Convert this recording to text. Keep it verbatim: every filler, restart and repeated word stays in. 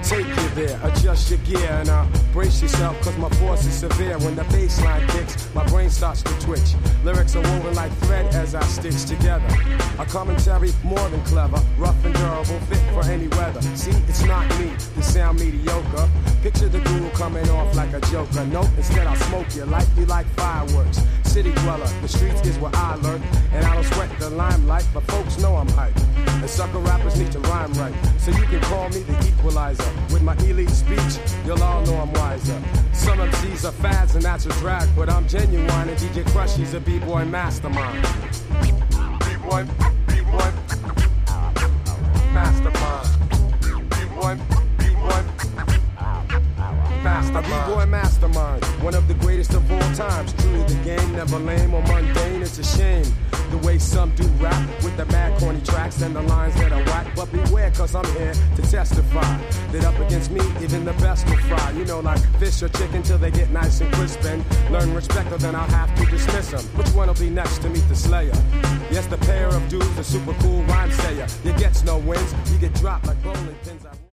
take you there, adjust your gear, and uh, brace yourself, cause my force is severe. When the bass line kicks, my brain starts to twitch. Lyrics are woven like thread as I stitch together. A commentary more than clever, rough and durable, fit for any weather. See, it's not me, you sound mediocre. Picture the guru coming off like a joker. Nope, instead I'll smoke you, light you like fireworks. City dweller, the streets is where I lurk, and I don't sweat the limelight, but folks know I'm hype. And sucker rappers need to rhyme right, so you can call me the equalizer. With my elite speech, you'll all know I'm wiser. Some M Cs are fads and that's a drag, but I'm genuine and D J Crush, he's a b-boy mastermind. B-boy, B-boy, mastermind. B-boy, B-boy, mastermind. A b-boy mastermind, one of the greatest of all times. True to the game, never lame or mundane, it's a shame the way some do rap with the mad corny tracks and the lines that are whack. But beware, cause I'm here to testify that up against me, even the best will fry. You know, like fish or chicken till they get nice and crisp and learn respect, or then I'll have to dismiss them. Which one will be next to meet the slayer? Yes, the pair of dudes, the super cool rhyme sayer. You gets no wins, you get dropped like bowling pins.